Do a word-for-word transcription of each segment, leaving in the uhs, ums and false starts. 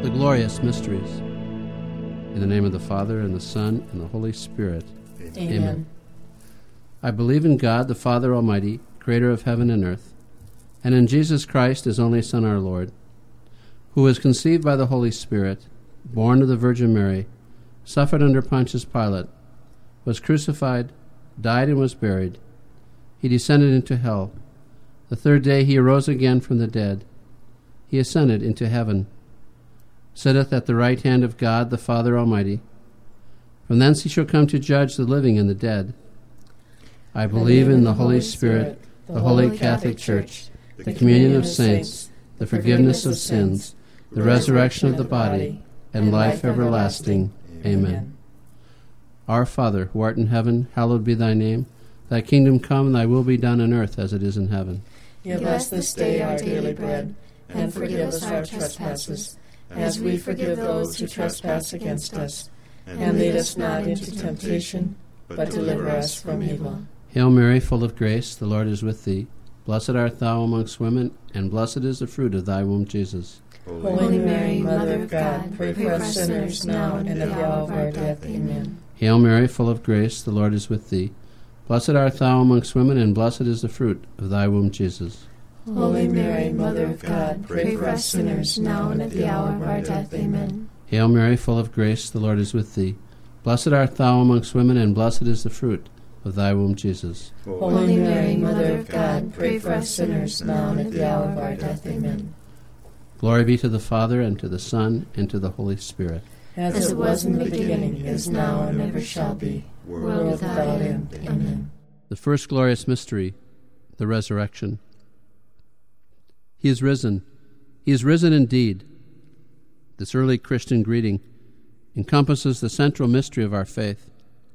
the glorious mysteries. In the name of the Father, and the Son, and the Holy Spirit. Amen. Amen. I believe in God, the Father Almighty, creator of heaven and earth, and in Jesus Christ, his only Son, our Lord, who was conceived by the Holy Spirit, born of the Virgin Mary, suffered under Pontius Pilate, was crucified, died, and was buried. He descended into hell. The third day he arose again from the dead. He ascended into heaven, sitteth at the right hand of God the Father Almighty. From thence he shall come to judge the living and the dead. I believe in the Holy Spirit, the holy Catholic Church, the communion of saints, the forgiveness of sins, the resurrection of the body, and life everlasting. Amen. Our Father, who art in heaven, hallowed be thy name. Thy kingdom come, thy will be done on earth as it is in heaven. Give us this day our daily bread, and forgive us our trespasses, as we forgive those who trespass against us. And lead us not into temptation, but deliver us from evil. Hail Mary, full of grace, the Lord is with thee. Blessed art thou amongst women, and blessed is the fruit of thy womb, Jesus. Holy Mary, Mother of God, pray for us sinners now and at the hour of our death. Amen. Hail Mary, full of grace, the Lord is with thee. Blessed art thou amongst women, and blessed is the fruit of thy womb, Jesus. Holy Mary, Mother of God, pray for us sinners now and at the hour of our death. Amen. Hail Mary, full of grace, the Lord is with thee. Blessed art thou amongst women, and blessed is the fruit of thy womb, Jesus. Holy Mary, Mother of God, pray for us sinners now and at the hour of our death. Amen. Glory be to the Father, and to the Son, and to the Holy Spirit. As it was in the beginning, is now, and ever shall be, world without end. Amen. The first glorious mystery, the resurrection. He is risen. He is risen indeed. This early Christian greeting encompasses the central mystery of our faith.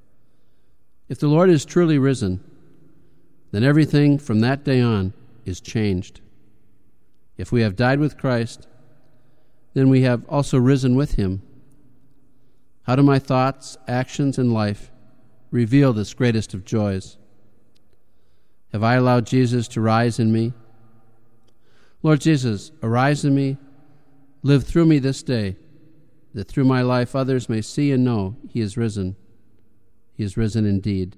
If the Lord is truly risen, then everything from that day on is changed. If we have died with Christ, then we have also risen with him. How do my thoughts, actions, and life reveal this greatest of joys? Have I allowed Jesus to rise in me? Lord Jesus, arise in me, live through me this day, that through my life others may see and know he is risen. He is risen indeed.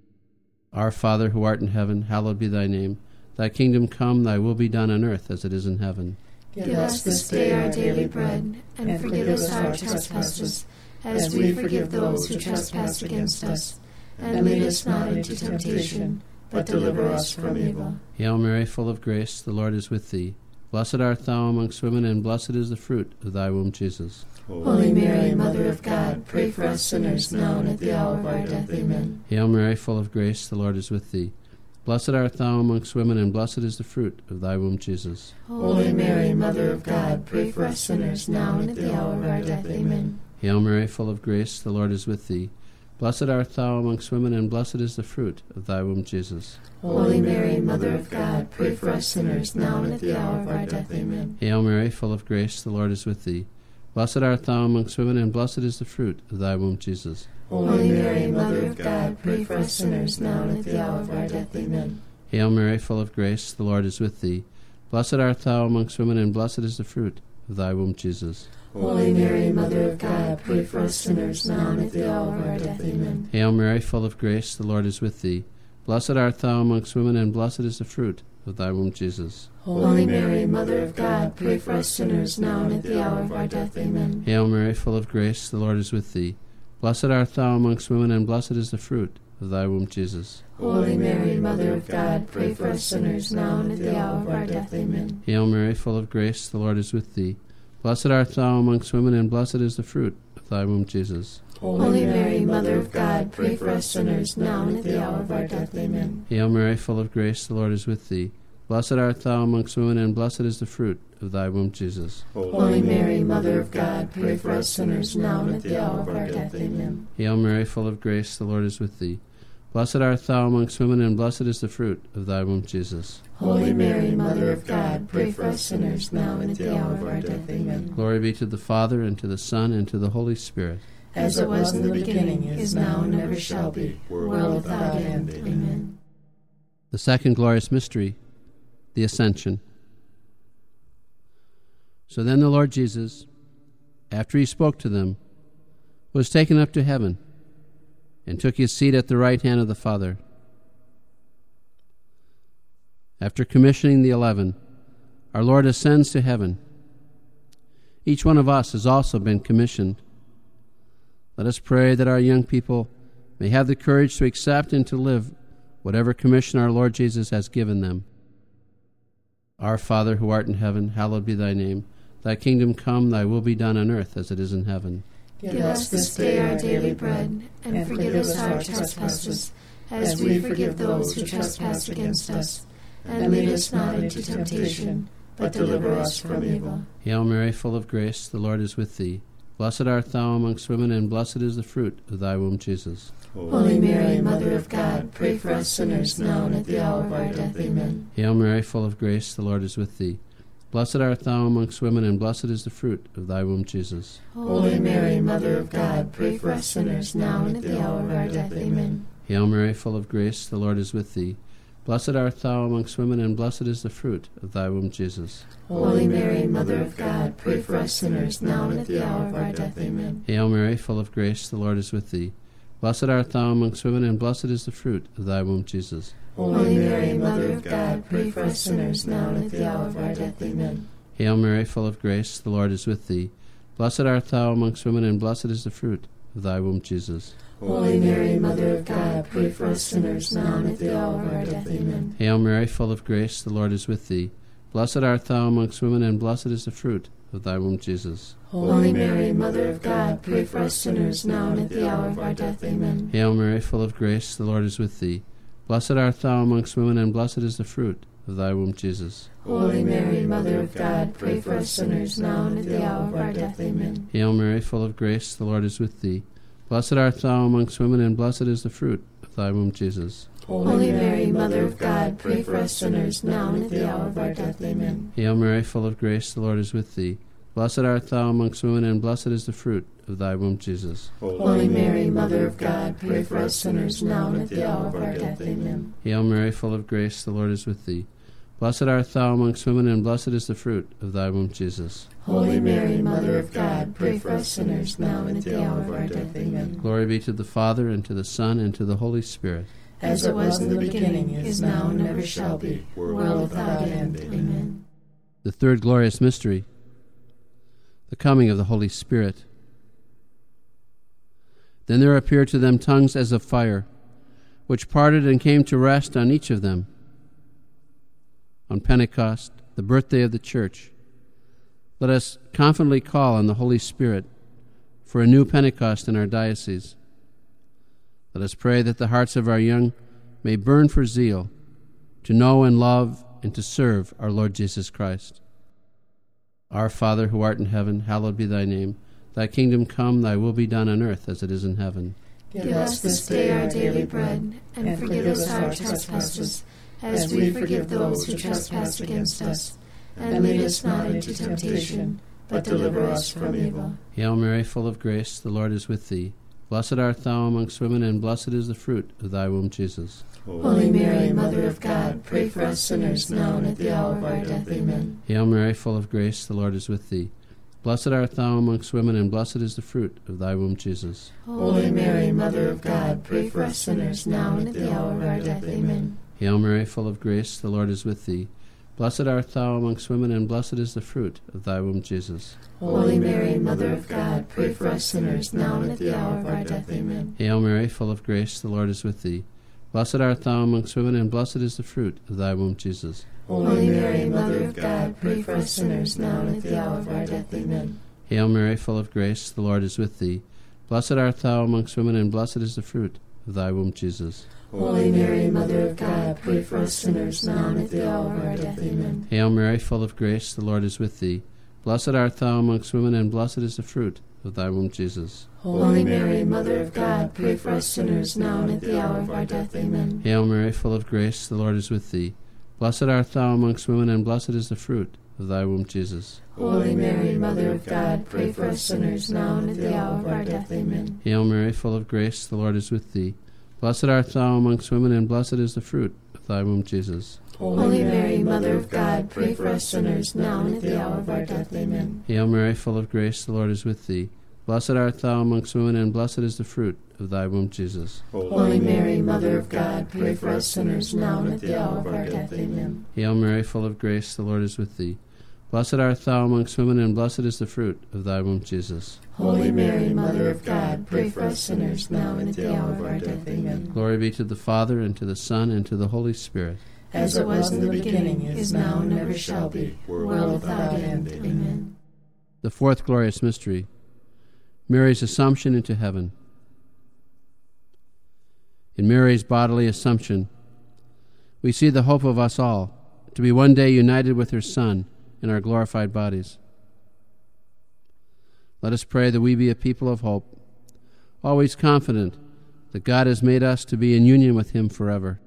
Our Father, who art in heaven, hallowed be thy name. Thy kingdom come, thy will be done on earth as it is in heaven. Give us this day our daily bread, and forgive us our trespasses, as we forgive those who trespass against us. And lead us not into temptation, but deliver us from evil. Hail Mary, full of grace, the Lord is with thee. Blessed art thou amongst women, and blessed is the fruit of thy womb, Jesus. Holy Mary, Mother of God, pray for us sinners now and at the hour of our death. Amen. Hail Mary, full of grace, the Lord is with thee. Blessed art thou amongst women, and blessed is the fruit of thy womb, Jesus. Holy Mary, Mother of God, pray for us sinners now and at the hour of our death. Amen. Hail Mary, full of grace, the Lord is with thee. Blessed art thou amongst women, and blessed is the fruit of thy womb, Jesus. Holy Mary, Mother of God, pray for us sinners now and at the hour of our death. Amen. Hail Mary, full of grace, the Lord is with thee. Blessed art thou amongst women, and blessed is the fruit of thy womb, Jesus. Holy Mary, Mother of God, pray for us sinners now and at the hour of our death. Amen. Hail Mary, full of grace, the Lord is with thee. Blessed art thou amongst women, and blessed is the fruit of thy womb, Jesus. Holy Mary, Mother of God, pray for us sinners now and at the hour of our death. Amen. Hail Mary, full of grace, the Lord is with thee. Blessed art thou amongst women, and blessed is the fruit of thy womb, Jesus. Holy Mary, Mother of God, pray for us sinners now and at the hour of our death. Amen. Hail Mary, full of grace, the Lord is with thee. Blessed art thou amongst women, and blessed is the fruit of thy womb, Jesus. Holy Mary, Mother of God, pray for us sinners now and at the hour of our death. Amen. Hail Mary, full of grace, the Lord is with thee. Blessed art thou amongst women, and blessed is the fruit of thy womb, Jesus. Holy Mary, Mother of God, pray for us sinners now and at the hour of our death. Amen. Hail Mary, full of grace, the Lord is with thee. Blessed art thou amongst women, and blessed is the fruit of thy womb, Jesus. Holy Mary, Mother of God, pray for us sinners now and at the hour of our death. Amen. Hail Mary, full of grace, the Lord is with thee. Blessed art thou amongst women, and blessed is the fruit of thy womb, Jesus. Holy Mary, Mother of God, pray for us sinners now and at the hour of our death. Amen. Glory be to the Father, and to the Son, and to the Holy Spirit. As it was in the beginning, is now, and ever shall be, world without end. Amen. The second glorious mystery, the Ascension. So then the Lord Jesus, after he spoke to them, was taken up to heaven and took his seat at the right hand of the Father. After commissioning the eleven, our Lord ascends to heaven. Each one of us has also been commissioned. Let us pray that our young people may have the courage to accept and to live whatever commission our Lord Jesus has given them. Our Father, who art in heaven, hallowed be thy name. Thy kingdom come, thy will be done on earth as it is in heaven. Give us this day our daily bread, and forgive us our trespasses, as we forgive those who trespass against us. And lead us not into temptation, but deliver us from evil. Hail Mary, full of grace, the Lord is with thee. Blessed art thou amongst women, and blessed is the fruit of thy womb, Jesus. Holy Mary, Mother of God, pray for us sinners now and at the hour of our death. Amen. Hail Mary, full of grace, the Lord is with thee. Blessed art thou amongst women, and blessed is the fruit of thy womb, Jesus. Holy Mary, Mother of God, pray for us sinners now and at the hour of our death. Amen. Hail Mary, full of grace, the Lord is with thee. Blessed art thou amongst women, and blessed is the fruit of thy womb, Jesus. Holy Mary, Mother of God, pray for us sinners now and at the hour of our death. Amen. Hail Mary, full of grace, the Lord is with thee. Blessed art thou amongst women, and blessed is the fruit of thy womb, Jesus. Holy Mary, Mother of God, pray for us sinners now and at the hour of our death. Amen. Hail Mary, full of grace, the Lord is with thee. Blessed art thou amongst women, and blessed is the fruit of thy womb, Jesus. Holy Mary, Mother of God, pray for us sinners now and at the hour of our death. Amen. Hail Mary, full of grace, the Lord is with thee. Blessed art thou amongst women, and blessed is the fruit of thy womb, Jesus. Holy Mary, Mother of God, pray for us sinners now and at the hour of our death. Amen. Hail Mary, full of grace, the Lord is with thee. Blessed art thou amongst women, and blessed is the fruit of thy womb, Jesus. Holy Mary, Mother of God, pray for us sinners now and at the hour of our death. Amen. Hail Mary, full of grace, the Lord is with thee. Blessed art thou amongst women, and blessed is the fruit of thy womb, Jesus. Holy Mary, Mother of God, pray for us sinners now and at the hour of our death. Amen. Hail Mary, full of grace, the Lord is with thee. Blessed art thou amongst women, and blessed is the fruit of thy womb, Jesus. Holy Mary, Mother of God, pray for us sinners now and at the hour of our death. Amen. Hail Mary, full of grace, the Lord is with thee. Blessed art thou amongst women, and blessed is the fruit of thy womb, Jesus. Holy Mary, Mother of God, pray for us sinners now and at the hour of our death. Amen. Glory be to the Father, and to the Son, and to the Holy Spirit. As it was in the beginning, is now, and ever shall be, world without end. Amen. The third glorious mystery, the coming of the Holy Spirit. Then there appeared to them tongues as of fire, which parted and came to rest on each of them. On Pentecost, the birthday of the Church, let us confidently call on the Holy Spirit for a new Pentecost in our diocese. Let us pray that the hearts of our young may burn for zeal to know and love and to serve our Lord Jesus Christ. Our Father, who art in heaven, hallowed be thy name. Thy kingdom come, thy will be done on earth as it is in heaven. Give us this day our daily bread, and forgive us our trespasses, as we forgive those who trespass against us. And lead us not into temptation, but deliver us from evil. Hail Mary, full of grace, the Lord is with thee. Blessed art thou amongst women, and blessed is the fruit of thy womb, Jesus. Holy Mary, Mother of God, pray for us sinners now and at the hour of our death. Amen. Hail Mary, full of grace, the Lord is with thee. Blessed art thou amongst women, and blessed is the fruit of thy womb, Jesus. Holy Mary, Mother of God, pray for us sinners now and at the hour of our death. Amen. Hail Mary, full of grace, the Lord is with thee. Blessed art thou amongst women, and blessed is the fruit of thy womb, Jesus. Holy Mary, Mother of God, pray for us sinners now and at the hour of our death. Amen. Hail Mary, full of grace, the Lord is with thee. Blessed art thou amongst women, and blessed is the fruit of thy womb, Jesus. Holy Mary, Mother of God, pray for us sinners now and at the hour of our death. Amen. Hail Mary, full of grace, the Lord is with thee. Blessed art thou amongst women, and blessed is the fruit of thy womb, Jesus. Holy Mary, Mother of God, pray for us sinners now and at the hour of our death. Amen. Hail Mary, full of grace, the Lord is with thee. Blessed art thou amongst women, and blessed is the fruit of thy womb, Jesus. Holy Mary, Mother of God, pray for us sinners now and at the hour of our death. Amen. Hail Mary, full of grace, the Lord is with thee. Blessed art thou amongst women, and blessed is the fruit of thy womb, Jesus. Holy Mary, Mother of God, pray for us sinners now and at the hour of our death. Amen. Hail Mary, full of grace, the Lord is with thee. Blessed art thou amongst women, and blessed is the fruit of of thy womb, Jesus. Holy Mary, Mother of God, pray for us sinners, now and at the hour of our death. Amen. Hail Mary, full of grace, the Lord is with thee. Blessed art thou amongst women, and blessed is the fruit of thy womb, Jesus. Holy Mary, Mother of God, pray for us sinners, now and at the hour of our death. Amen. Hail Mary, full of grace, the Lord is with thee. Blessed art thou amongst women, and blessed is the fruit of thy womb, Jesus. Holy Mary, Mother of God, pray for us sinners, now and at the hour of our death. Amen. Glory be to the Father, and to the Son, and to the Holy Spirit. As it was in the beginning, is now, and ever shall be, world without end. Amen. The fourth glorious mystery, Mary's Assumption into heaven. In Mary's bodily assumption, we see the hope of us all, to be one day united with her Son in our glorified bodies. Let us pray that we be a people of hope, always confident that God has made us to be in union with him forever.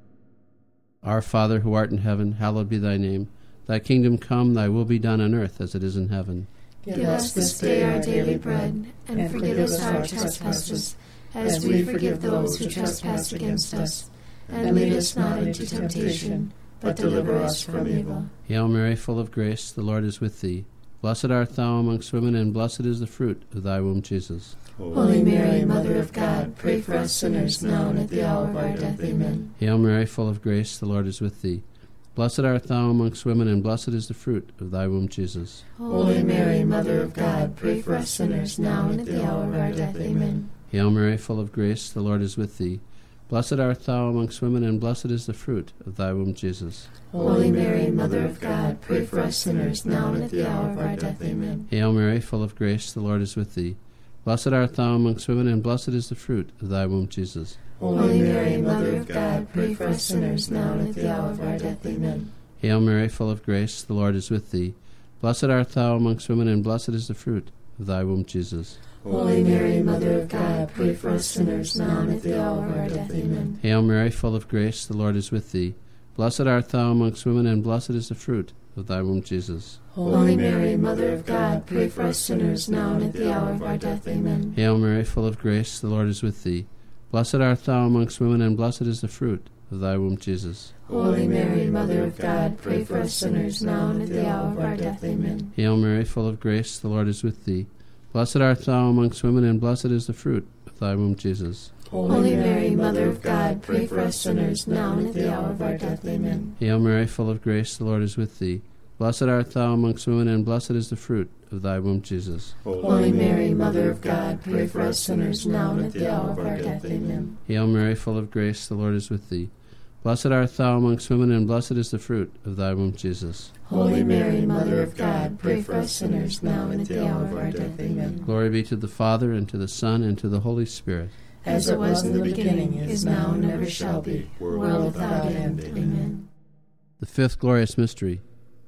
Our Father, who art in heaven, hallowed be thy name. Thy kingdom come, thy will be done on earth as it is in heaven. Give us this day our daily bread, and forgive us our trespasses, as we forgive those who trespass against us. And lead us not into temptation, but deliver us from evil. Hail Mary, full of grace, the Lord is with thee. Blessed art thou amongst women, and blessed is the fruit of thy womb, Jesus. Holy Mary, Mother of God, pray for us sinners, now and at the hour of our death. Amen. Hail Mary, full of grace, the Lord is with thee. Blessed art thou amongst women, and blessed is the fruit of thy womb, Jesus. Holy Mary, Mother of God, pray for us sinners, now and at the hour of our death. Amen. Hail Mary, full of grace, the Lord is with thee. Blessed art thou amongst women, and blessed is the fruit of thy womb, Jesus. Holy Mary, Mother of God, pray for us sinners, now and at the hour of our death. Amen. Hail Mary, full of grace, the Lord is with thee. Blessed art thou amongst women, and blessed is the fruit of thy womb, Jesus. Holy Mary, Mother of God, pray for us sinners, now and at the hour of our death. Amen. Hail Mary, full of grace, the Lord is with thee. Blessed art thou amongst women, and blessed is the fruit of thy womb, Jesus. Holy Mary, Mother of God, pray for us sinners, now and at the hour of our death. Amen. Hail Mary, full of grace, the Lord is with thee. Blessed art thou amongst women, and blessed is the fruit of thy womb, Jesus. Holy Mary, Mother of God, pray for us sinners, now and at the hour of our death. Amen. Hail Mary, full of grace, the Lord is with thee. Blessed art thou amongst women, and blessed is the fruit of thy womb, Jesus. Holy Mary, Mother of God, pray for us sinners, now and at the hour of our death. Amen. Hail Mary, full of grace, the Lord is with thee. Blessed art thou amongst women, and blessed is the fruit of thy womb, Jesus. Holy Mary, Mother of God, pray for us sinners, now and at the hour of our death. Amen. Hail Mary, full of grace, the Lord is with thee. Blessed art thou amongst women, and blessed is the fruit of thy womb, Jesus. Holy Mary, Mother of God, pray for us sinners, now and at the hour of our death. Amen. Hail Mary, full of grace, the Lord is with thee. Blessed art thou amongst women, and blessed is the fruit of thy womb, Jesus. Holy Mary, Mother of God, pray for us sinners, now and at the hour of our death. Amen. Glory be to the Father, and to the Son, and to the Holy Spirit. As it was in the beginning, is now, and ever shall be, world without end. Amen. The fifth glorious mystery,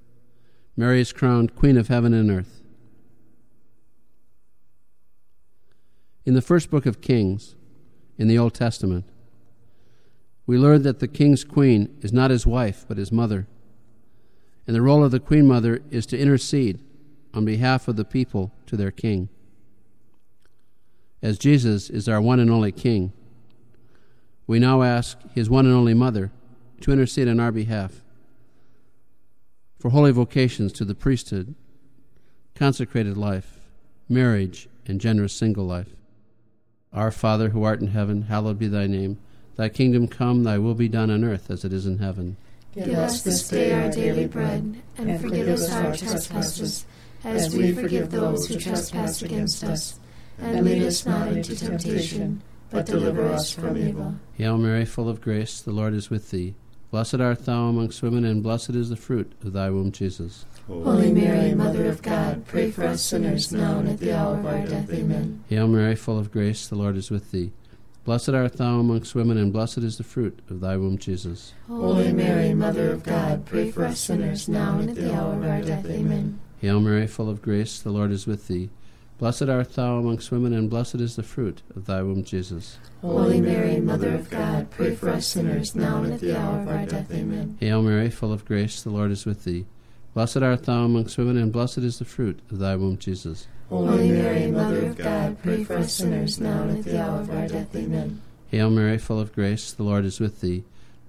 Mary is crowned Queen of heaven and earth. In the first book of Kings, in the Old Testament, we learn that the king's queen is not his wife, but his mother. And the role of the queen mother is to intercede on behalf of the people to their king. As Jesus is our one and only king, we now ask his one and only mother to intercede on our behalf for holy vocations to the priesthood, consecrated life, marriage, and generous single life. Our Father, who art in heaven, hallowed be thy name. Thy kingdom come, thy will be done on earth as it is in heaven. Give us this day our daily bread, and forgive us our trespasses, as we forgive those who trespass against us. And lead us not into temptation, but deliver us from evil. Hail Mary, full of grace, the Lord is with thee. Blessed art thou amongst women, and blessed is the fruit of thy womb, Jesus. Holy Mary, Mother of God, pray for us sinners, now and at the hour of our death. Amen. Hail Mary, full of grace, the Lord is with thee. Blessed art thou amongst women, and blessed is the fruit of thy womb, Jesus. Holy Mary, Mother of God, pray for us sinners, now and at the hour of our death. Amen. Hail Mary, full of grace, the Lord is with thee. Blessed art thou amongst women, and blessed is the fruit of thy womb, Jesus. Holy Mary, Mother of God, pray for us sinners, now and at the hour of our death. Amen. Hail Mary, full of grace, the Lord is with thee. Blessed art thou amongst women, and blessed is the fruit of thy womb, Jesus. Holy Mary, Mother of God, pray for us sinners, now and at the hour of our death. Amen. Hail Mary, full of grace, the Lord is with thee.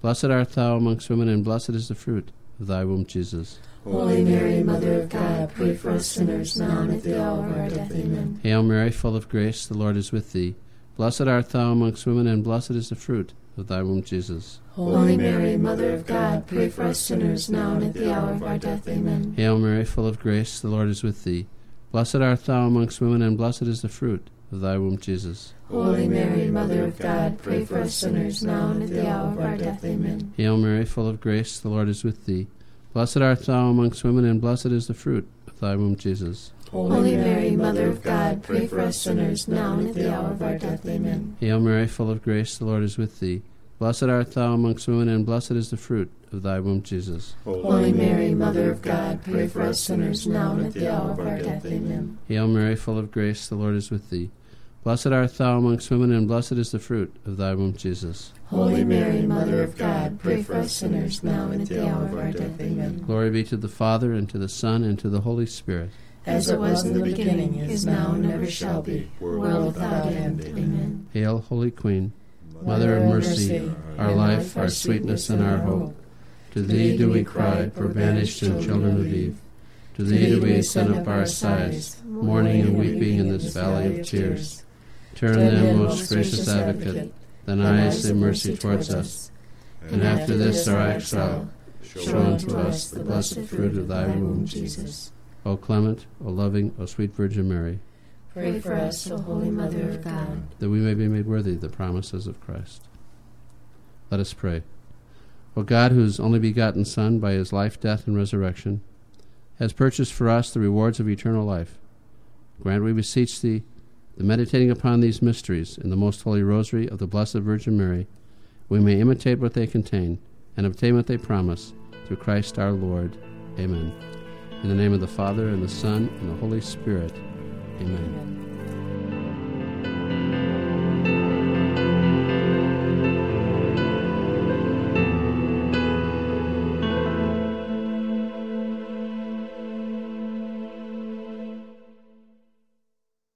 Blessed art thou amongst women, and blessed is the fruit of thy womb, Jesus. Holy Mary, Mother of God, pray for us sinners, now and at the hour of our death. Amen. Hail Mary, full of grace, the Lord is with thee. Blessed art thou amongst women, and blessed is the fruit of thy womb, Jesus. Holy Mary, Mother of God, pray for us sinners, now and at the hour of our death. Amen. Hail Mary, full of grace, the Lord is with thee. Blessed art thou amongst women, and blessed is the fruit of thy womb, Jesus. Holy Mary, Mother of God, pray for us sinners, now and at the hour of our death. Amen. Hail Mary, full of grace, the Lord is with thee. Blessed art thou amongst women, and blessed is the fruit of thy womb, Jesus. Holy Mary, Mother of God, pray for us sinners, now and at the hour of our death. Amen. Hail Mary, full of grace, the Lord is with thee. Blessed art thou amongst women, and blessed is the fruit of thy womb, Jesus. Holy Mary, Mother of God, pray for us sinners, now and at the hour of our death. Amen. Hail Mary, full of grace, the Lord is with thee. Blessed art thou amongst women, and blessed is the fruit of thy womb, Jesus. Holy Mary, Mother of God, pray for us sinners, now and at the hour of our death. Amen. Glory be to the Father, and to the Son, and to the Holy Spirit. As it was in the beginning, is now, and ever shall be, world without end. Amen. Hail, Holy Queen, Mother of mercy, our life, our sweetness, and our hope. To thee do we cry, poor banished and children of Eve. To thee do we send up our sighs, mourning and weeping in this valley of tears. Turn then, most gracious Advocate, thine eyes of mercy towards us, and after this our exile, show unto us the blessed fruit of thy womb, Jesus. O clement, O loving, O sweet Virgin Mary, pray for us, O Holy Mother of God, that we may be made worthy of the promises of Christ. Let us pray. O God, whose only begotten Son, by his life, death, and resurrection, has purchased for us the rewards of eternal life, grant, we beseech thee, that meditating upon these mysteries in the most holy rosary of the Blessed Virgin Mary, we may imitate what they contain and obtain what they promise, through Christ our Lord. Amen. In the name of the Father, and the Son, and the Holy Spirit. Amen. Amen.